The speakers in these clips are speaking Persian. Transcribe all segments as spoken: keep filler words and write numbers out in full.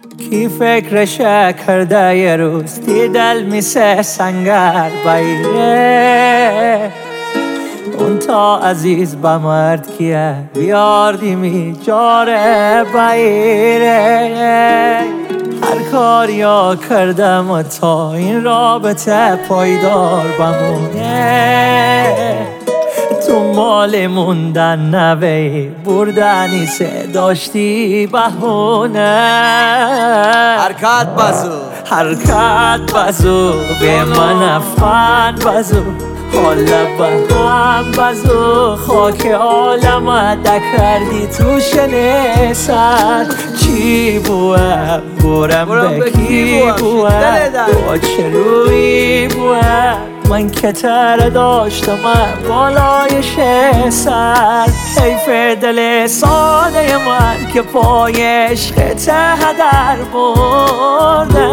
کی فکرش کرده یه روز دیدل میسه سنگر بایره اون تا عزیز بمرد کیه بیاردی می جاره بایره هر کاریا کردم و تا این رابطه پایدار بمونه تو مال موندن نوی بردنی سه داشتی بهونه حرکت بازو حرکت بازو به من افغان بازو حالا به هم بازو خاک عالم دکردی تو شنه سر چی بوه برم به کی بوه با چه روی بوه من که تر داشتم بالای شه سر حیف دل ساده من که پای عشق ته در برده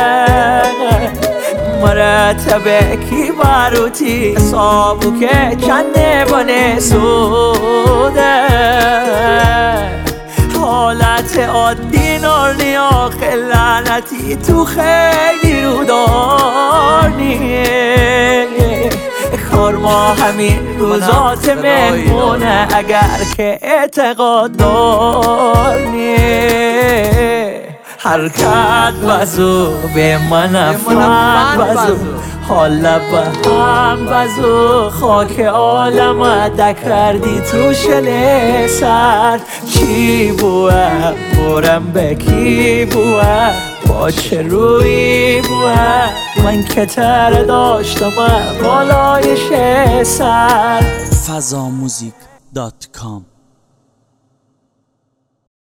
مرتبه کی باروتی صابو که چنده بانه سوده حالت عادی نارنی آخه لعنتی تو خیلی رو دارنیه کار ما همین روزات مهمونه اگر که اعتقاد دارنیه حرکت بازو به من افغان بازو حالا به هم بازو خاک عالم دکردی تو شنه سر چی بوه برم به کی بوه با چه روی بوه من که تر داشتم بالای شه سر فضا موزیک دات کام